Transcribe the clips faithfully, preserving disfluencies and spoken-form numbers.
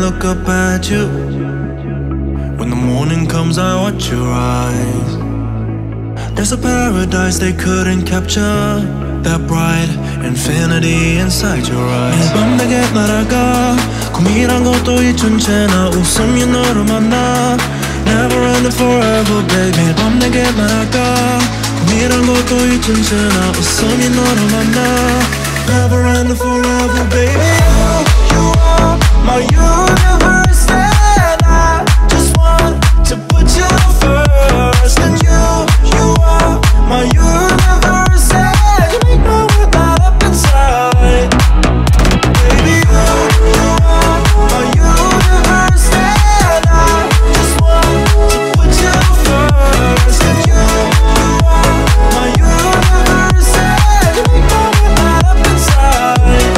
look up at you. When the morning comes I watch your eyes. There's a paradise they couldn't capture, that bright infinity inside your eyes. 매일 밤 내게 날아가 고민한 것도 잊은 채 나 웃으며 너를 만나. Never ending forever baby. 매일 밤 내게 날아가 고민한 것도 잊은 채 나 웃으며 너를 만나. Never ending forever baby. You, you are my universe and I just want to put you first. And you, you are my universe and you make my world light up inside. Baby, you, you are my universe and I just want to put you first. And you, you are my universe and you make my world light up inside.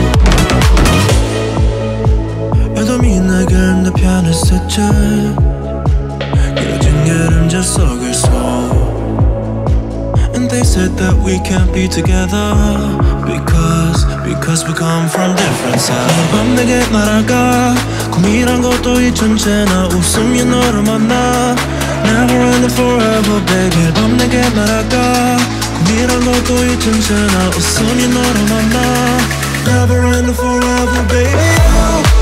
어둠이 내겐 내 편을 스쳐 길어진 그림자 속에서. And they said that we can't be together Because, because we come from different sides. 매일 밤 내게 날아가 고민한 것도 잊은 채 나 웃으며 너를 만나. Never ending forever baby. 매일 밤 내게 날아가 고민한 것도 잊은 채 나 웃으며 너를 만나. Never ending forever baby.